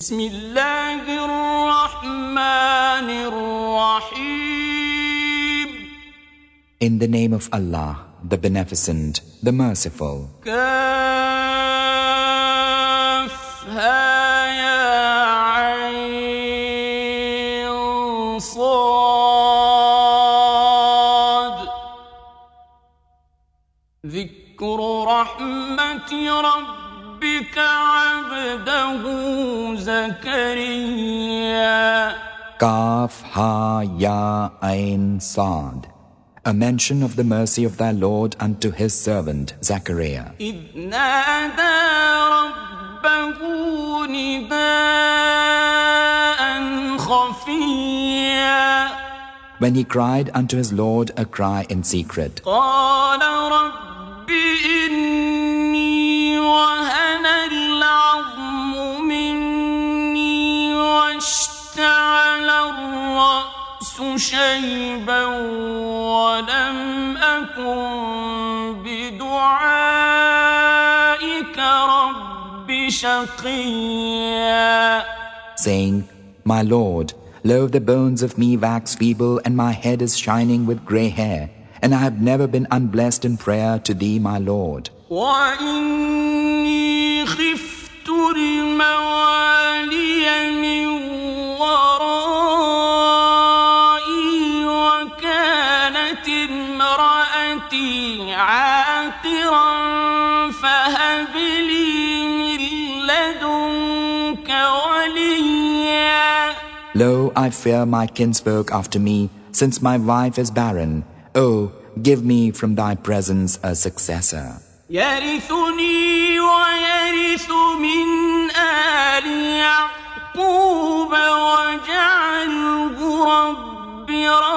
بسم الله الرحمن الرحيم. In the name of Allah, the Beneficent, the Merciful. كافها يا عين صاد ذكر رحمة ربك عبده زكريا. Kaf Ha Ya Ain Sad. A mention of the mercy of thy Lord unto his servant Zachariah. إذ نادى ربه نداء خفيا. When he cried unto his Lord a cry in secret. قال رب إني وهن العظم مني واشتعل الرأس شيبا ولم أكن بدعائك رب شقيا. Saying, My Lord, lo, the bones of me wax feeble, and my head is shining with grey hair, and I have never been unblessed in prayer to thee, my Lord. وإني خفت الموالي من ورائي وكانت امرأتي عاقرا فهب لي من لدنك وليا. Lo, I fear my kinsfolk after me, since my wife is barren. Oh, give me from thy presence a successor. يرثني ويرث من آل يعقوب واجعله رب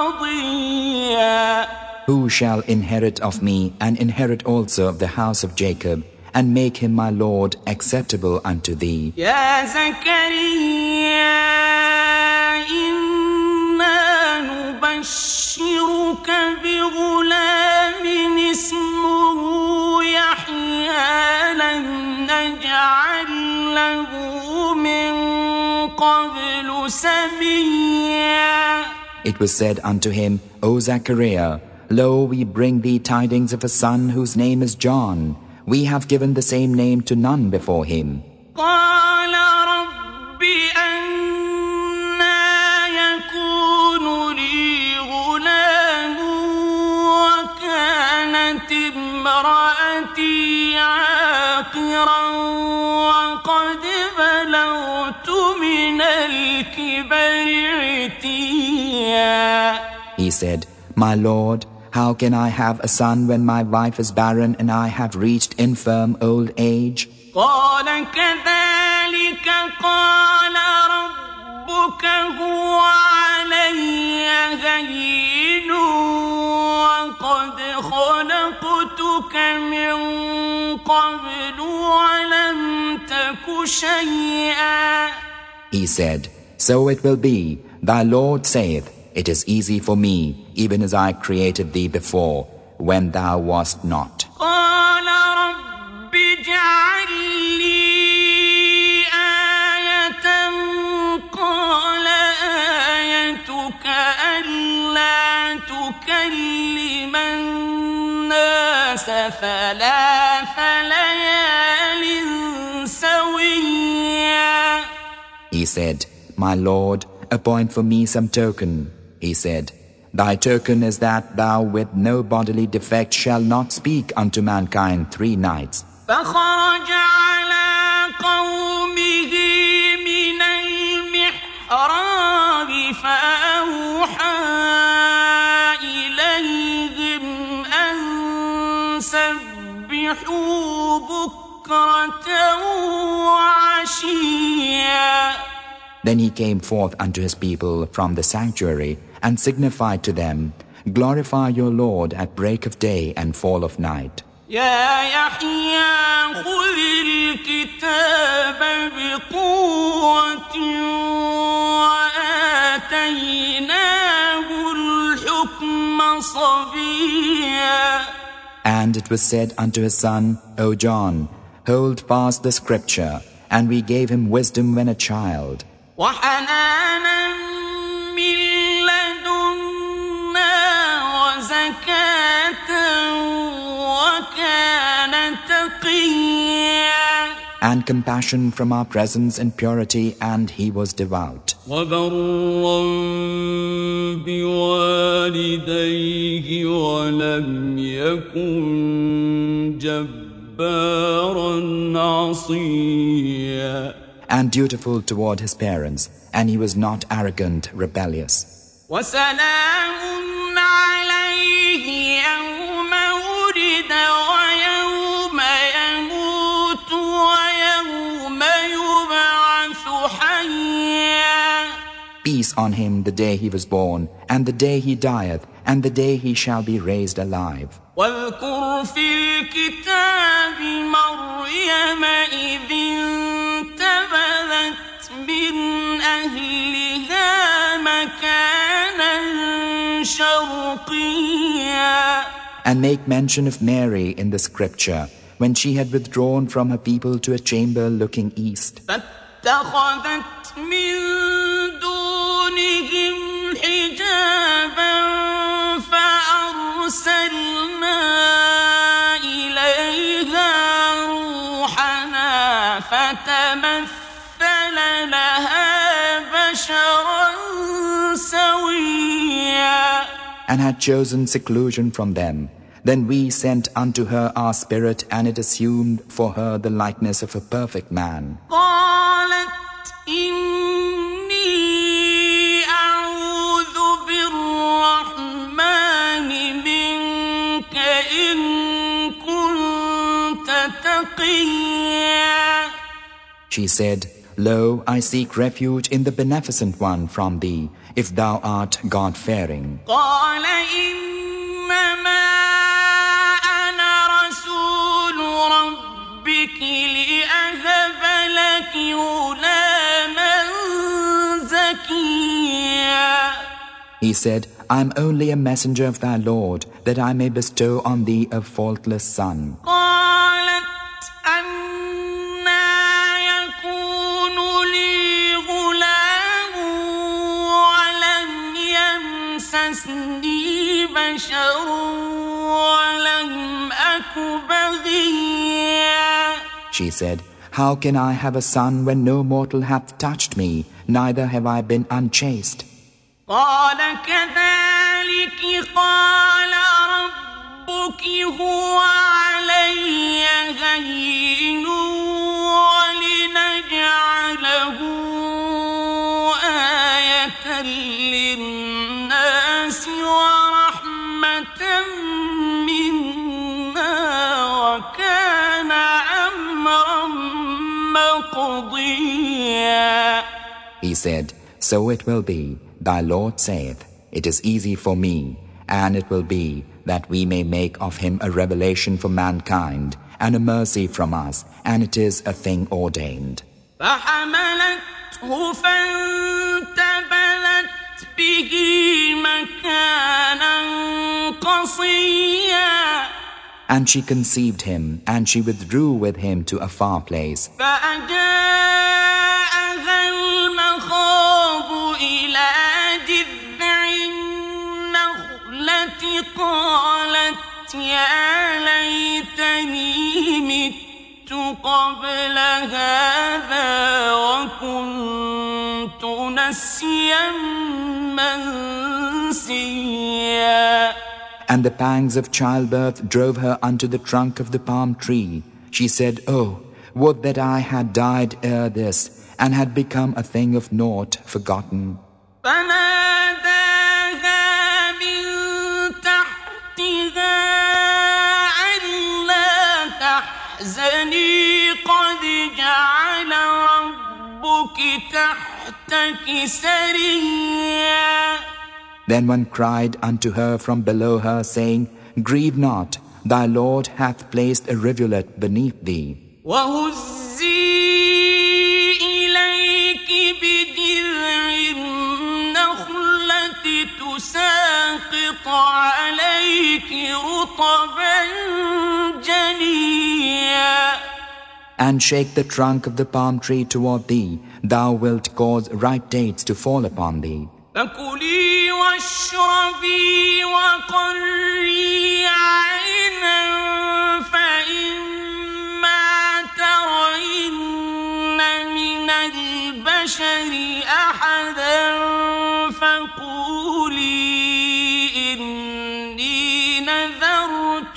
رضيا. Who shall inherit of me and inherit also of the house of Jacob, and make him my Lord acceptable unto thee. يا زكريا إنا نبشرك بغلام اسمه يحيى لم نجعل له من قبل سميا. It was said unto him, O Zachariah, lo, we bring thee tidings of a son whose name is John. We have given the same name to none before him. قال رب أنى يكون لي غلام وكانت امرأتي عاقرا وقد بلغت من الكبر عتيا. He said, My Lord, how can I have a son when my wife is barren and I have reached infirm old age? قال كذلك قال ربك هو علي هين وقد خلقتك من قبل ولم تك شيئا. He said, So it will be, thy Lord saith, It is easy for me, even as I created thee before, when thou wast not. قال رب اجعل لي آية قال آيتك ألا تكلم الناس 3 ليال سويا. He said, My Lord, appoint for me some token. He said, Thy token is that thou with no bodily defect shall not speak unto mankind 3 nights. فخرج على قومه من المحراب فأوحى إليهم أن سبحوا بكرة وعشيا. Then he came forth unto his people from the sanctuary and signified to them, Glorify your Lord at break of day and fall of night. يا يحيى خذ الكتاب بقوة وآتيناه الحكم صبيا. And it was said unto his son, O John, hold fast the scripture, and we gave him wisdom when a child, وحنانا من لدنا وزكاة وكان تقيا and compassion from our presence and purity, and he was devout. وبرا بوالديه ولم يكن جبارا عصيا And dutiful toward his parents, and he was not arrogant, rebellious. وسلام عليه يوم ولد ويوم يموت ويوم يبعث حيا Peace on him the day he was born, and the day he dieth, and the day he shall be raised alive. واذكر في الكتاب مريم إذ انتبذت من أهلها مكانا شرقيا And make mention of Mary in the scripture, when she had withdrawn from her people to a chamber looking east. فاتخذت من دونهم حجابا فأرسلنا إليها روحنا فتمثل لها بشرا سويا And had chosen seclusion from them. Then we sent unto her our spirit, and it assumed for her the likeness of a perfect man. قالت إني أعوذ بالرحمن منك إن كنت تقيا She said, Lo, I seek refuge in the Beneficent One from thee, if thou art God-fearing. قال إنما أنا رسول ربك لأهب لك غلاما زكيا He said, I am only a messenger of thy Lord, that I may bestow on thee a faultless son. قالت أنى يكون لي غلام ولم يمسسني بشر ولم أك بغيا She said, How can I have a son when no mortal hath touched me, neither have I been unchaste? قال كذلك قال ربك هو علي هين ولنجعله آية للناس ورحمة منا وكان أمرا مقضيا He said, So it will be, thy Lord saith, It is easy for me, and it will be that we may make of him a revelation for mankind, and a mercy from us, and it is a thing ordained. فحملته فانتبذت به مكانا قصيا And she conceived him, and she withdrew with him to a far place. فأجاءها المخاض إلى جذع النخلة قالت يا ليتني مت قبل هذا وكنت نسيا منسيا And the pangs of childbirth drove her unto the trunk of the palm tree. She said, Oh, would that I had died ere this, and had become a thing of naught, forgotten. فناداها من تحتها ألا تحزني قد جعل ربك تحتك سريا Then one cried unto her from below her, saying, Grieve not, thy Lord hath placed a rivulet beneath thee. وهزي إليك بجذع النخلة تساقط عليك رطبا جنيا and shake the trunk of the palm tree toward thee, thou wilt cause ripe dates to fall upon thee. فكلي واشربي وقري عينا فإما ترين من البشر أحدا فقولي إني نذرت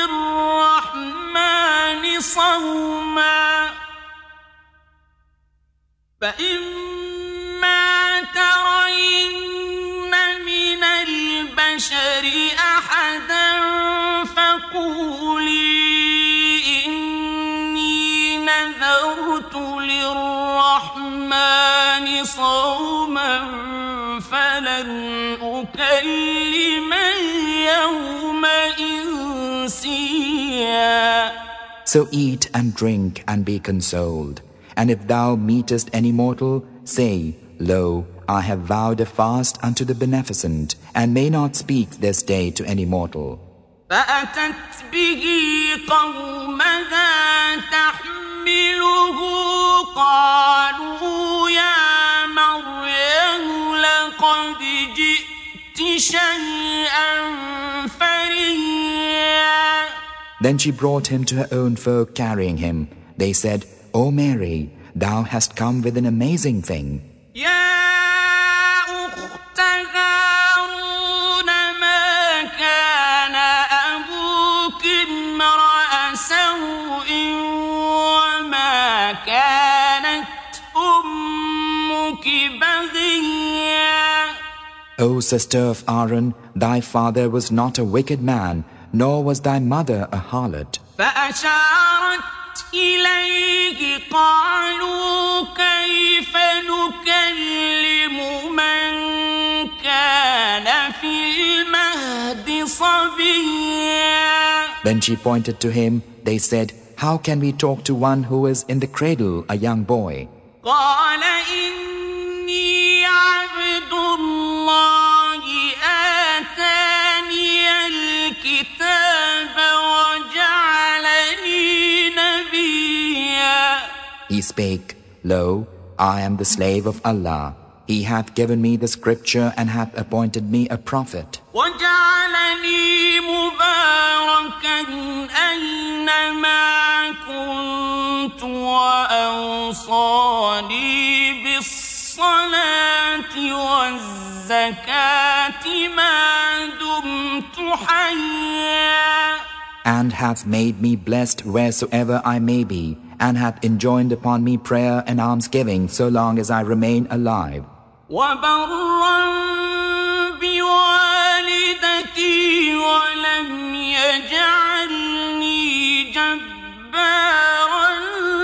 للرحمن صوما فإما ترين من البشر أحدا فقولي إني نذرت للرحمن صوما فلن أكلم اليوم إنسيا. So eat and drink and be consoled. And if thou meetest any mortal, say, Lo, I have vowed a fast unto the Beneficent, and may not speak this day to any mortal. فأتت به قومها تحمله قالوا يا مريم لقد جئت شيئا فريا. Then she brought him to her own folk carrying him. They said, O Mary, thou hast come with an amazing thing. يا أخت هارون ما كان أبوك امرأ سوء وما كانت أمك بغيا. O sister of Aaron, thy father was not a wicked man, nor was thy mother a harlot. فأشارت إليه قالوا كيف نكلم من كان في المهد صبيا. Then she pointed to him. They said, How can we talk to one who is in the cradle, a young boy? قال إني عبد الله آتاني الكتاب وجعلني نبيا. He spake, Lo, I am the slave of Allah. He hath given me the scripture and hath appointed me a prophet. وجعلني مباركا أينما كنت وأوصاني بالصلاة والزكاة ما دمت حيا. And hath made me blessed wheresoever I may be, and hath enjoined upon me prayer and almsgiving so long as I remain alive. وبرا بوالدتي ولم يجعلني جبارا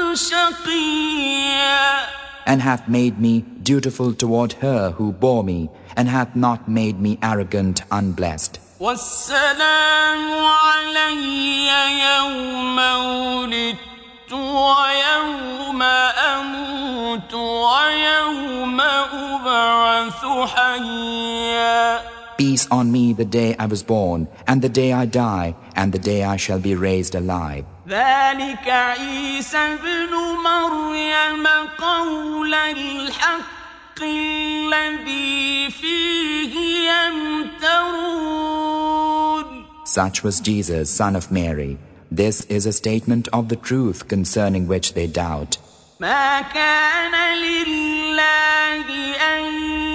شقيا. And hath made me dutiful toward her who bore me, and hath not made me arrogant, unblessed. والسلام علي يوم ولدت ويوم أموت ويوم أبعث حيا. Peace on me the day I was born, and the day I die, and the day I shall be raised alive. ذلك عيسى ابن مريم قول الحق الذي فيه يمترون. Such was Jesus, son of Mary. This is a statement of the truth concerning which they doubt. ما كان لله أن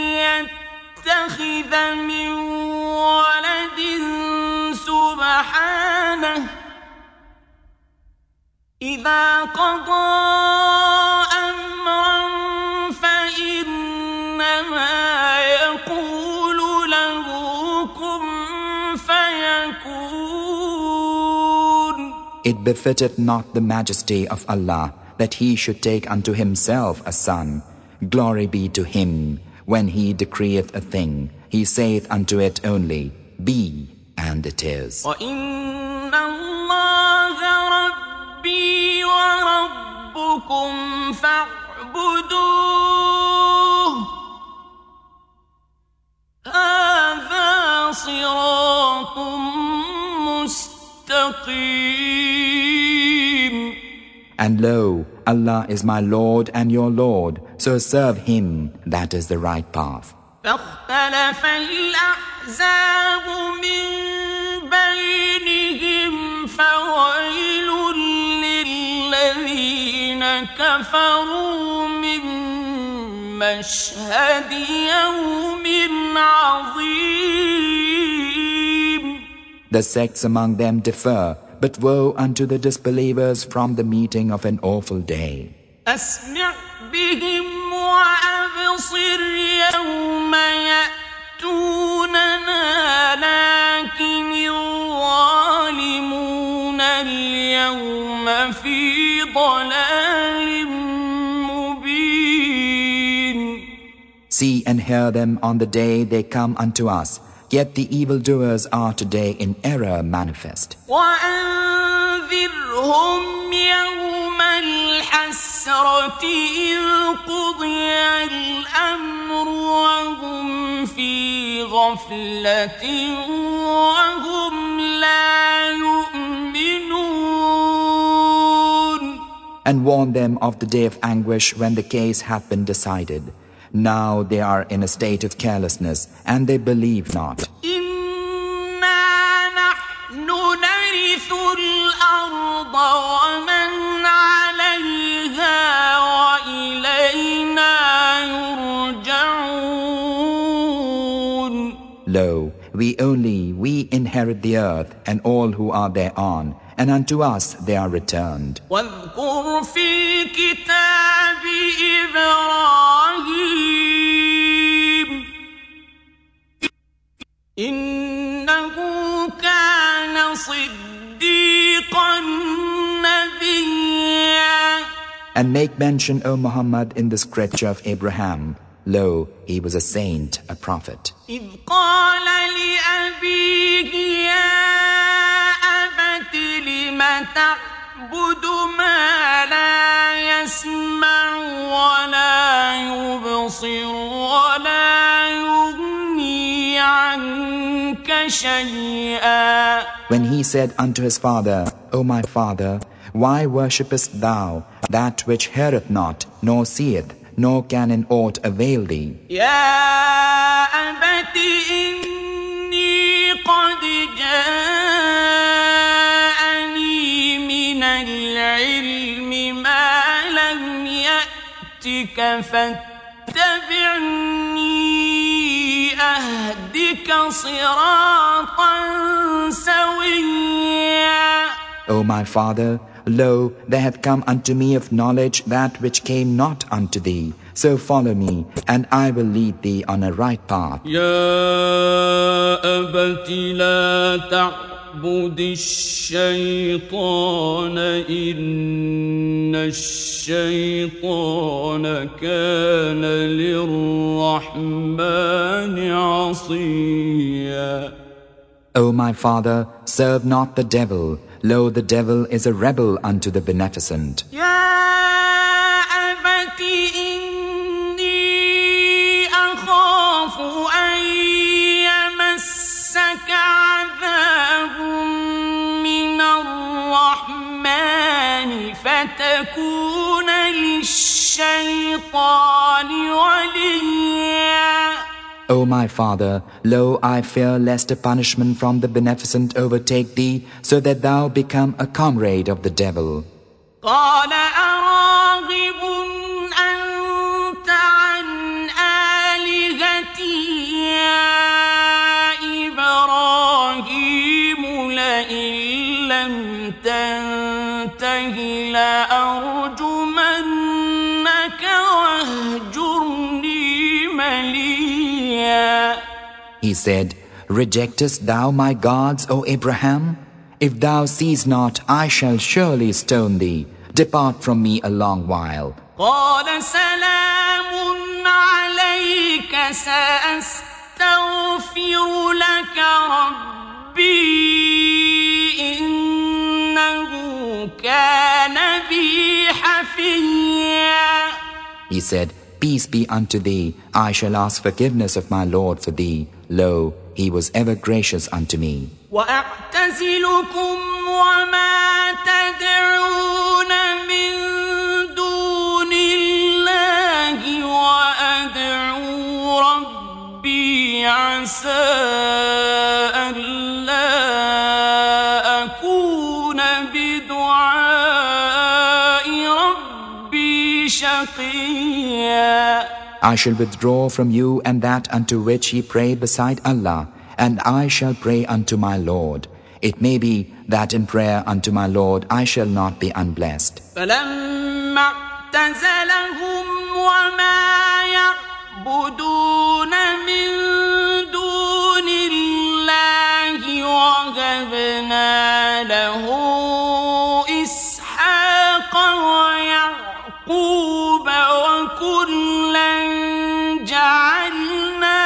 يتخذ من ولد سبحانه إذا قضى أمرا فإنما يقول له كن فيكون. It befitteth not the majesty of Allah that he should take unto himself a son. Glory be to him. When he decreeth a thing, he saith unto it only, Be, and it is. وَإِنَّ اللَّهَ رَبِّي وَرَبُّكُمْ فَاعْبُدُوهُ هَذَا صِرَاطٌ مُسْتَقِيمٌ. And lo, Allah is my Lord and your Lord, so serve Him, that is the right path. فاختلف الأحزاب من بينهم فويل للذين كفروا من مشهد يوم عظيم. The sects among them differ, but woe unto the disbelievers from the meeting of an awful day. أسمع بهم وأبصر يوم يأتوننا لكن الظالمون اليوم في ضلال مبين. See and hear them on the day they come unto us, yet the evildoers are today in error manifest. وأنذرهم يوم الحسرة إذ قضي الأمر وهم في غفلة وهم لا يؤمنون. And warn them of the day of anguish when the case hath been decided. Now they are in a state of carelessness, and they believe not. إنا نحن نرث الأرض ومن عليها وإلينا يرجعون. Lo, we inherit the earth and all who are thereon, and unto us they are returned. واذكر في الكتاب إبراهيم إنه كان صديقا نبيا. And make mention, O Muhammad, in the scripture of Abraham. Lo, he was a saint, a prophet. إذ قال لأبيه يا أبت لم تعبد ما لا يسمع ولا يبصر ولا يغني عنك شيئا. When he said unto his father, O my father, why worshippest thou that which heareth not, nor seeth, nor can in aught avail thee? يا أبت إني قد جاءني من العلم ما لم يأتك فاتبعني أهدك صراطا سويا. O my father, lo, there hath come unto me of knowledge that which came not unto thee. So follow me, and I will lead thee on a right path. يا أبت لا تعبد الشيطان إن الشيطان كان للرحمن عصيا. O my father, serve not the devil. Lo, the devil is a rebel unto the Beneficent. يا أبت إني أخاف أن يمسك عذاب من الرحمن فتكون للشيطان وليا. O my father, lo, I fear lest a punishment from the Beneficent overtake thee, so that thou become a comrade of the devil. قال أراغب أنت عن آلهتي يا إبراهيم لئن لم تنته لأرجمنك واهجرني مليا. He said, Rejectest thou my gods, O Abraham? If thou cease not, I shall surely stone thee. Depart from me a long while. قال سلام عليك سأستغفر لك ربي إنه كان بي حفيا. He said, Peace be unto thee. I shall ask forgiveness of my Lord for thee. Lo, he was ever gracious unto me. وأعتزلكم وما تدعون من دون الله وأدعو ربي عسى ألا أكون بدعاء ربي شقيا. I shall withdraw from you and that unto which ye pray beside Allah, and I shall pray unto my Lord. It may be that in prayer unto my Lord I shall not be unblessed. فلما اعتزلهم وما يعبدون من دون الله وهبنا له إسحاق ويعقوب وكلا جعلنا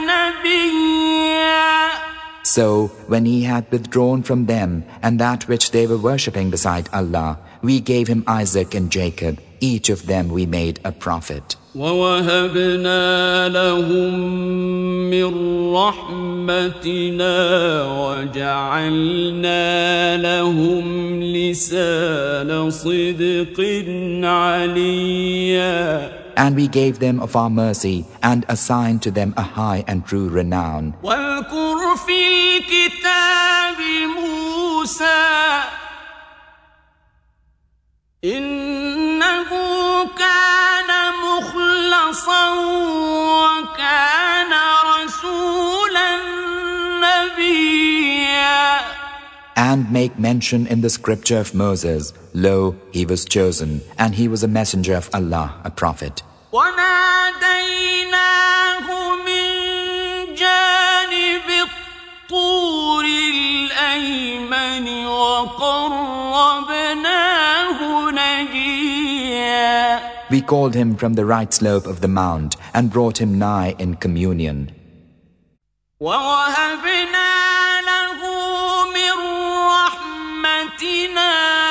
نبيا. So when he had withdrawn from them and that which they were worshipping beside Allah, we gave him Isaac and Jacob. Each of them we made a prophet. وَوَهَبْنَا لَهُم مِّن رَّحْمَتِنَا وَجَعَلْنَا لَهُمْ لِسَانَ صِدْقٍ عَلِيًّا. And we gave them of our mercy and assigned to them a high and true renown. وَاذْكُرْ فِي الْكِتَابِ مُوسَىٰ إِنَّهُ كَانَ مُخْلَصًا وَكَانَ رَسُولًا نَبِيًّا. And make mention in the scripture of Moses, lo, he was chosen, and he was a messenger of Allah, a prophet. وَنَادَيْنَاهُ مِن جَانِبِ الطُّورِ الْأَيْمَنِ وَقَرَّبْنَاهُ نَجِيًّا. We called him from the right slope of the mount and brought him nigh in communion. وَوَهَبْنَا لَهُ مِن رَّحْمَتِنَا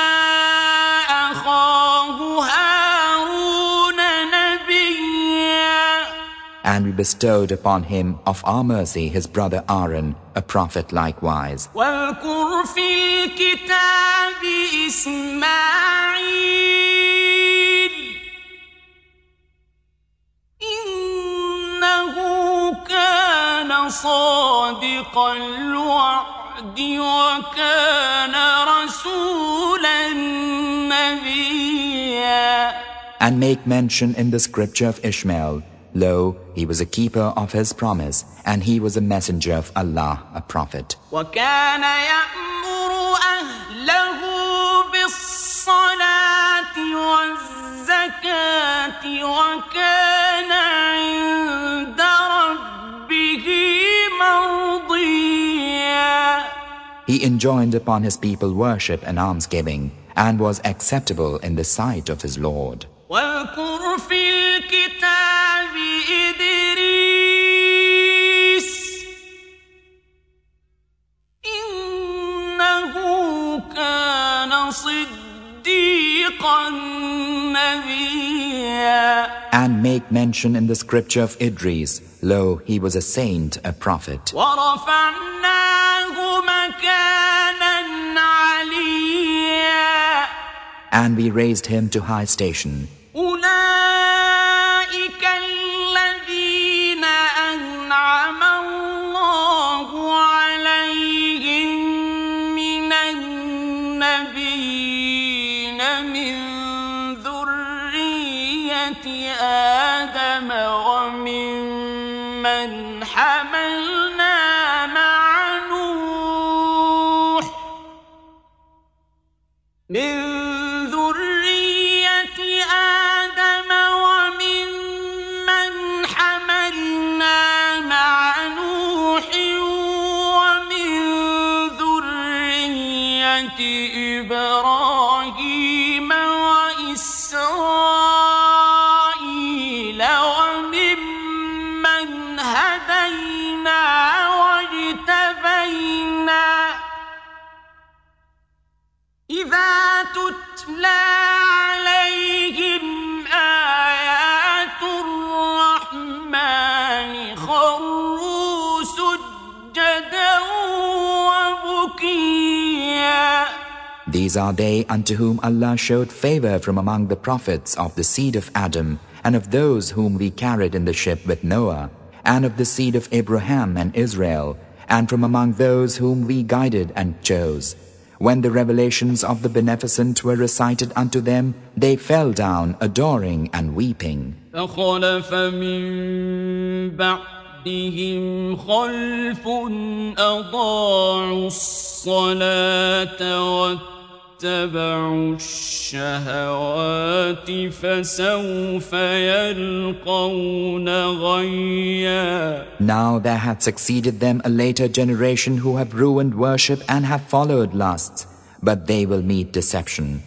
أَخَاهُ هَارُونَ نَبِيًّا. And we bestowed upon him of our mercy his brother Aaron, a prophet likewise. وَاذْكُرْ فِي الْكِتَابِ إِسْمَاعِيلَ إِنَّهُ كَانَ صَادِقَ الْوَعْدِ وَكَانَ رَسُولًا نَبِيًّا. And make mention in the scripture of Ishmael, lo, he was a keeper of his promise, and he was a messenger of Allah, a prophet. وَكَانَ يَأْمُرُ أَهْلَهُ بِالصَّلَاةِ وَالزَّكَاةِ وَكَانَ عِندَ رَبِّهِ مَرْضِيًّا. He enjoined upon his people worship and almsgiving, and was acceptable in the sight of his Lord. وَاذْكُرْ فِي الْكِتَابِ إِدْرِيسَ إِنَّهُ كَانَ صِدِّيقًا نَبِيًّا. And make mention in the scripture of Idris, lo, he was a saint, a prophet. وَرَفَعْنَاهُ مَكَانًا عَلِيًّا. And we raised him to high station. أُولَٰئِكَ الَّذِينَ أَنْعَمَ اللَّهُ عَلَيْهِم مِّنَ النَّبِيِّينَ مِن ذُرِّيَّةِ آدَمَ وَمِمَّنْ حَمَلْنَا مَعَ نُوحٍ إبراهيم وإسرائيل وممن هدينا واجتبينا إذا تتلى عليهم آيات الرحمن خروا سجدا وبكيا These are they unto whom Allah showed favor from among the prophets of the seed of Adam, and of those whom we carried in the ship with Noah, and of the seed of Abraham and Israel, and from among those whom we guided and chose. When the revelations of the Beneficent were recited unto them, they fell down adoring and weeping. فخلف من بعدهم خلف أضاعوا الصلاة واتبعوا الشهوات فسوف يلقون غيا. Now there hath succeeded them a later generation who have ruined worship and have followed lusts, but they will meet deception.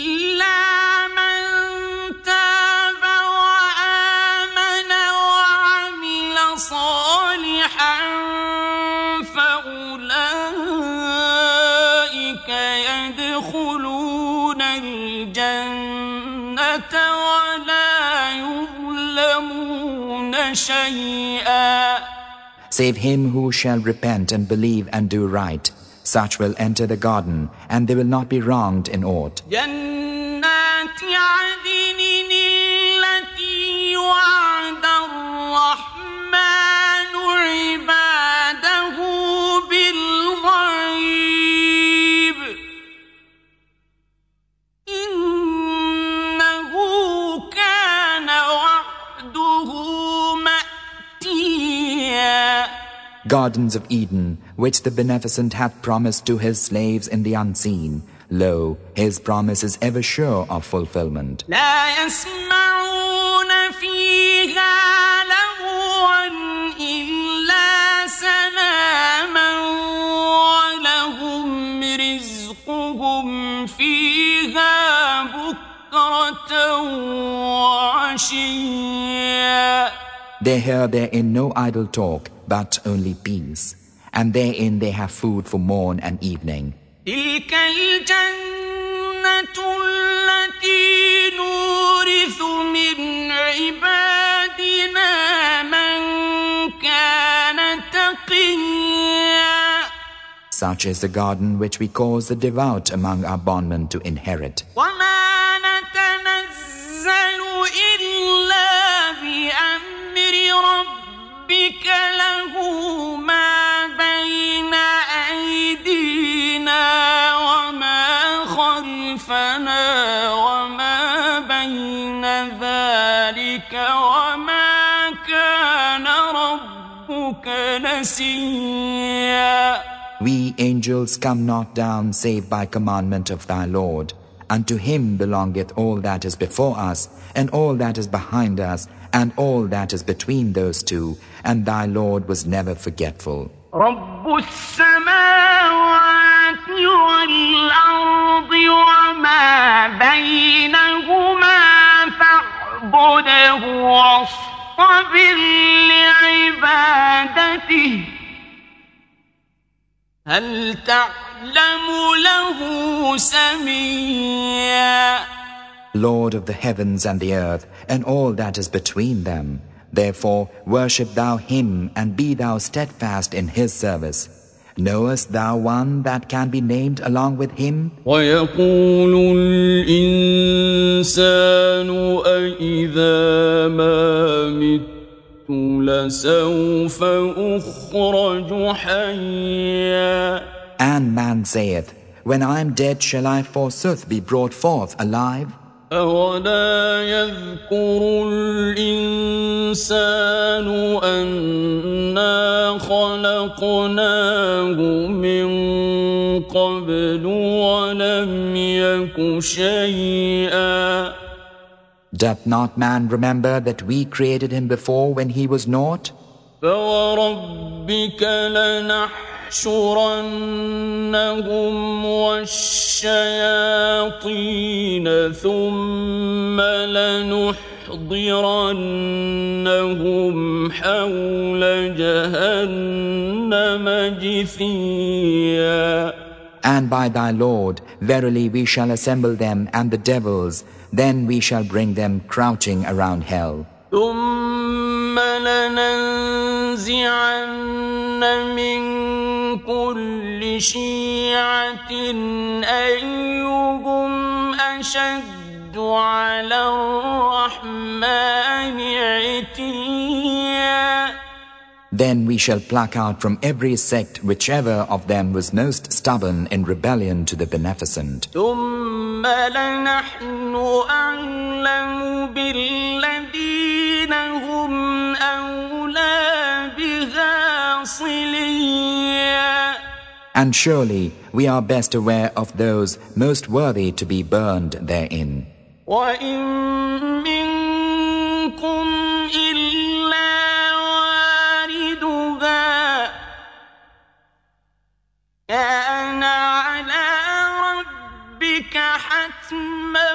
Save him who shall repent and believe and do right. Such will enter the garden, and they will not be wronged in aught. Gardens of Eden, which the Beneficent hath promised to his slaves in the unseen. Lo, his promise is ever sure of fulfillment. They hear therein no idle talk, but only peace, and therein they have food for morn and evening. تلك الجنة التي نورث من عبادنا من كان تقيا. Such is the garden which we cause the devout among our bondmen to inherit. وما نتنزل إلا بأمر ربك له ما بين أيدينا وما خلفنا وما بين ذلك وما كان ربك نسيا. We angels come not down save by commandment of thy Lord. Unto him belongeth all that is before us, and all that is behind us, and all that is between those two, and thy Lord was never forgetful. رب السماوات والأرض وما بينهما فاعبده واصطبر لعبادته هل تعلم له سميا. Lord of the heavens and the earth, and all that is between them. Therefore worship thou him, and be thou steadfast in his service. Knowest thou one that can be named along with him? وَيَقُولُ الْإِنسَانُ أَإِذَا مَا مِتُّ لَسَوْفَ أُخْرَجُ حَيًّا. And man saith, when I am dead shall I forsooth be brought forth alive? أَوَلَا يَذْكُرُ الْإِنسَانُ أَنَّا خَلَقْنَاهُ مِنْ قَبْلُ وَلَمْ يَكُ شَيْئًا. Doth not man remember that we created him before when he was naught? فَوَرَبِّكَ لَنَحْشُرَنَّهُمْ وَالشَّيَاطِينَ ثُمَّ لَنُحْضِرَنَّهُمْ حَوْلَ جَهَنَّمَ جِثِيًّا. And by thy Lord, verily we shall assemble them and the devils, then we shall bring them crouching around hell. ثُمَّ لَنَنزِعَنَّ مِنْ كُلِّ شيعة أيهم أشد على الرحمن عتيا. Then we shall pluck out from every sect whichever of them was most stubborn in rebellion to the Beneficent. ثم لنحن أعلم بالذين هم أولى بها صليا. And surely we are best aware of those most worthy to be burned therein. وإن منكم إلا واردها كان على ربك حتما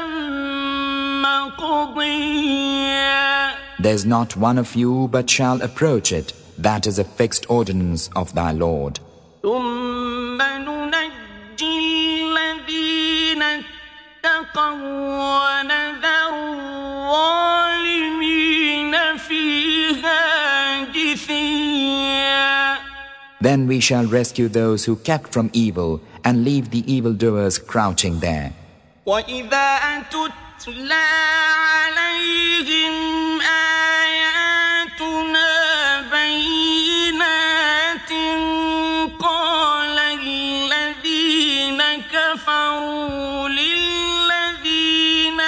مقضيا. There's not one of you but shall approach it. That is a fixed ordinance of thy Lord. ثم ننجي الذين اتقوا ونذر الظالمين فيها جثيا. Then we shall rescue those who kept from evil and leave the evildoers crouching there. وإذا تتلى عليهم آياتنا بينات قال الذين كفروا للذين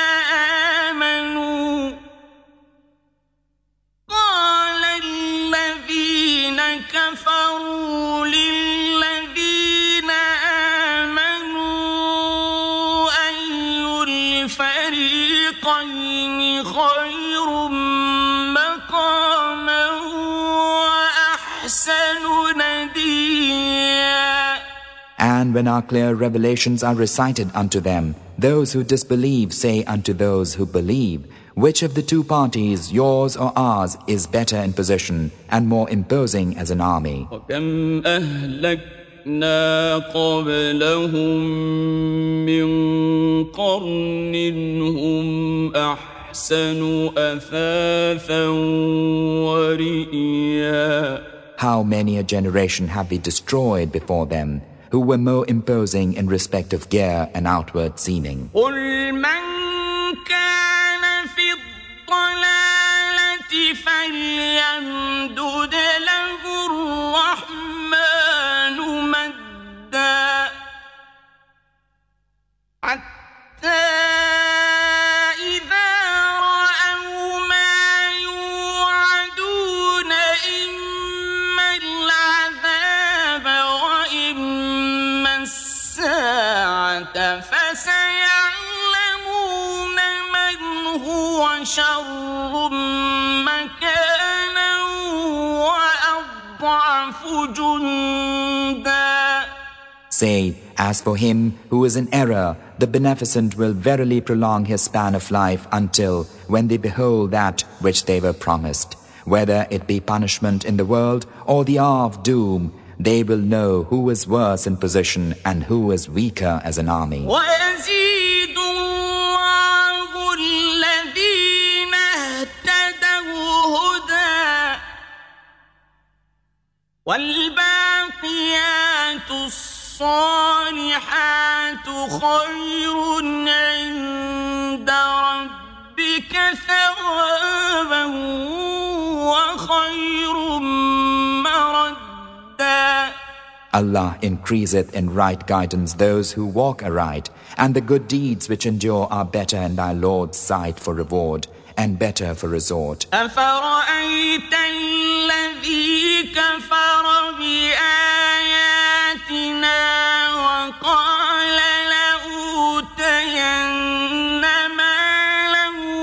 آمنوا أي الفريقين خير مقاما وأحسن نديا. And when our clear revelations are recited unto them, those who disbelieve say unto those who believe, which of the two parties, yours or ours, is better in position and more imposing as an army? وكم أهلكنا قبلهم من قرن هم أحسن أثاثا ورئيا. How many a generation have we destroyed before them, who were more imposing in respect of gear and outward seeming. قل من كان في الضلالة فليمدد له الرحمن مدا حتى إذا رأوا ما يوعدون إما العذاب وإما الساعة فسيعلمون من هو شر مكانا وأضعف جندا. Say, as for him who is in error, the Beneficent will verily prolong his span of life until, when they behold that which they were promised, whether it be punishment in the world or the hour of doom, they will know who is worse in position and who is weaker as an army. ويزيد الله الذين اهتدوا هدى والباقيات الصالحات خير عند ربك ثوابا وخير مردا. Allah increaseth in right guidance those who walk aright, and the good deeds which endure are better in thy Lord's sight for reward, and better for resort. أفرأيت الذي كفر بآياتنا وقال لأوتين مالا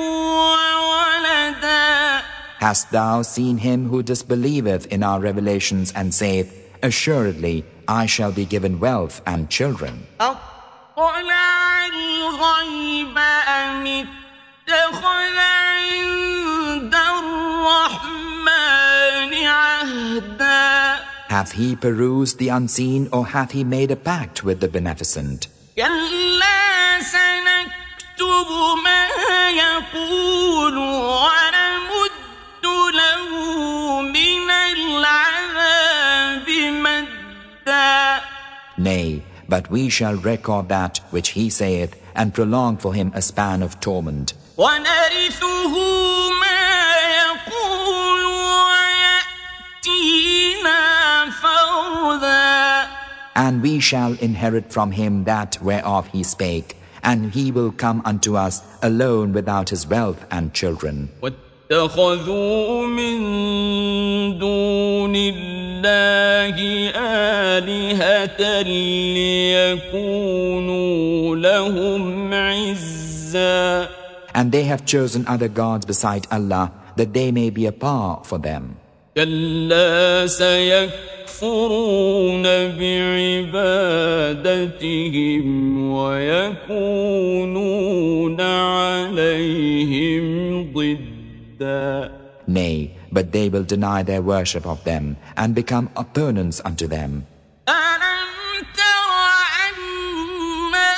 وولدا. Hast thou seen him who disbelieveth in our revelations and saith, assuredly, I shall be given wealth and children? أطلع الغيب أم اتخذ عند الرحمن عهدا. Hath he perused the unseen, or hath he made a pact with the Beneficent? كلا سنكتب ما يقول ونمد له من العذاب مدا. Nay, but we shall record that which he saith, and prolong for him a span of torment. وَنَرِثُهُ مَا يَقُولُ وَيَأْتِينَا فَرْدًا. And we shall inherit from him that whereof he spake, and he will come unto us alone without his wealth and children. وَاتَّخَذُوا مِن دُونِ اللَّهِ آلِهَةً لِيَكُونُوا لَهُمْ عِزًّا. And they have chosen other gods beside Allah, that they may be a power for them. كَلَّا سَيَكْفُرُونَ بِعِبَادَتِهِمْ وَيَكُونُونَ عَلَيْهِمْ ضِدًّا. Nay, but they will deny their worship of them, and become opponents unto them. أَلَمْ تَرَ أَنَّا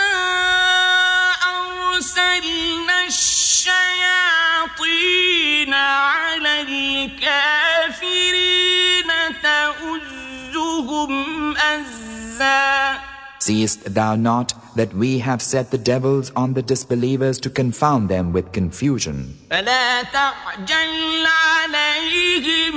أَرْسَلْنَا الشَّيَاطِينَ عَلَى الْكَافِرِينَ تَؤُزُّهُمْ أَزًّا. Seest thou not that we have set the devils on the disbelievers to confound them with confusion? فَلَا تَعْجَلْ عَلَيْهِمْ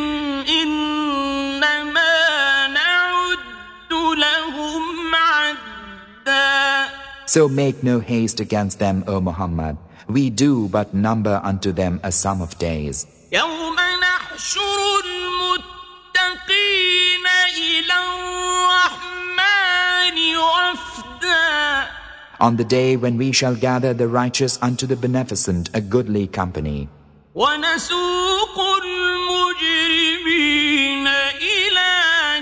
إِنَّمَا نَعُدُّ لَهُمْ عَدًّا. So make no haste against them, O Muhammad. We do but number unto them a sum of days. يَوْمَ نَحْشُرُ الْمُتَّقِينَ إِلَى الرَّحْمَنِ وَفْدًا. On the day when we shall gather the righteous unto the beneficent, a goodly company. وَنَسُوقُ الْمُجْرِمِينَ إِلَى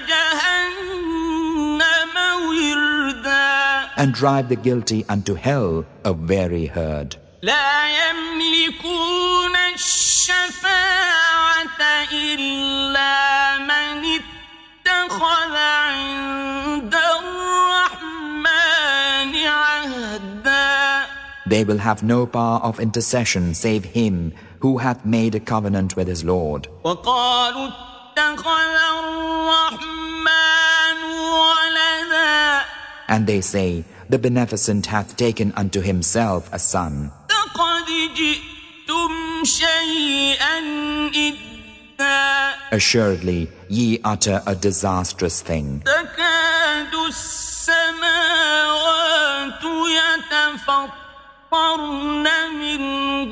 جَهَنَّمَ وِرْدًا. And drive the guilty unto hell, a weary herd. لَا يَمْلِكُونَ الشَّفَاعَةَ إِلَّا مَنِ اتَّخَذَ عِندَ الرَّحْمَنِ عَهْدًا. They will have no power of intercession save him who hath made a covenant with his Lord. وَقَالُوا اتَّخَذَ الرَّحْمَنُ وَلَدًا. And they say, the beneficent hath taken unto himself a son. لَقَدْ جِئْتُمْ شَيْئًا إِدًّا. Assuredly, ye utter a disastrous thing. تَكَادُ السَّمَاوَاتُ يَتَفَطَّرْنَ مِنْهُ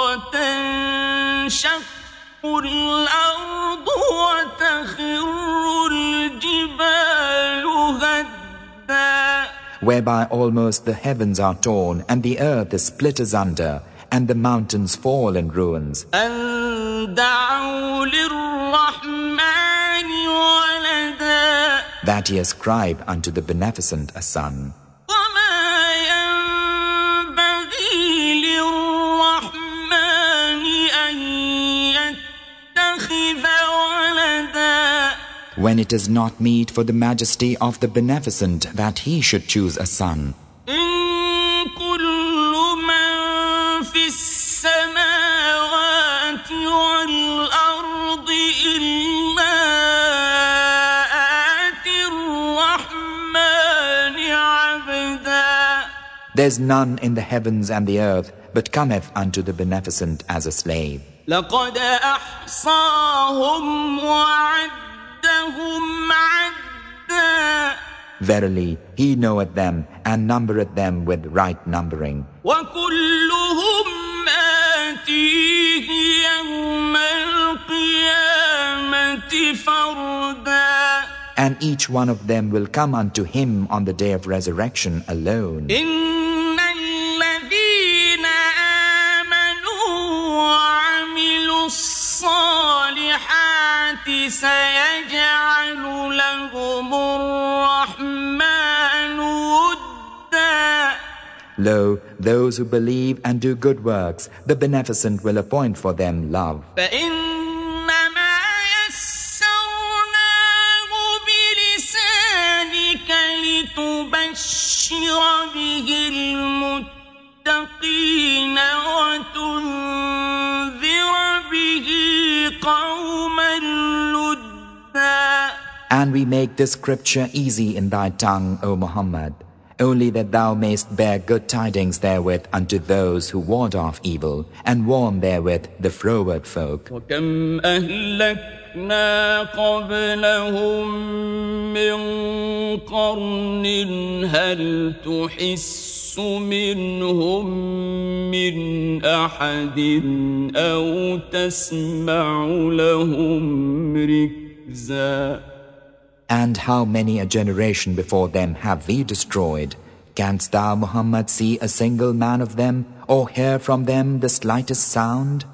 وَتَنشَقُّ الْأَرْضُ وَتَخِرُّ الْجِبَالُ هَدًّا. Whereby almost the heavens are torn, and the earth is split asunder, and the mountains fall in ruins. أَن دَعَوْا لِلرَّحْمَنِ وَلَدًا. That ye ascribe unto the beneficent a son. وَمَا يَنبَغِي لِلرَّحْمَنِ أَن يَتَّخِذَ وَلَدًا. When it is not meet for the majesty of the beneficent that he should choose a son. إِن كُلُّ مَن فِي السَّمَاوَاتِ وَالْأَرْضِ إِلَّا آتِي الرَّحْمَنِ عَبْدًا. There's none in the heavens and the earth, but cometh unto the beneficent as a slave. لَقَدْ أَحْصَاهُمْ وَعَدَّهُمْ عَدًّا. Verily, he knoweth them, and numbereth them with right numbering. وَكُلُّهُمْ آتِيهِ يَوْمَ الْقِيَامَةِ فَرْدًا. And each one of them will come unto him on the day of resurrection alone. إِنَّ الَّذِينَ آمَنُوا وَعَمِلُوا الصَّالِحَاتِ سَيَجْعَلُ لَهُمُ الرَّحْمَنُ وُدًّا. Lo, those who believe and do good works, the beneficent will appoint for them love. فَإِنَّمَا يَسَّرْنَاهُ بِلِسَانِكَ لِتُبَشِّرَ بِهِ الْمُتَّقِينَ وَتُنذِرَ بِهِ قَوْمًا لُدًّا. And we make this scripture easy in thy tongue, O Muhammad, only that thou mayst bear good tidings therewith unto those who ward off evil, and warn therewith the froward folk. وَكَمْ أَهْلَكْنَا قَبْلَهُمْ مِنْ قَرْنٍ هَلْ تُحِسُّ مِنْهُمْ مِنْ أَحَدٍ أَوْ تَسْمَعُ لَهُمْ رِكْزًا. And how many a generation before them have we destroyed? Canst thou, Muhammad, see a single man of them, or hear from them the slightest sound?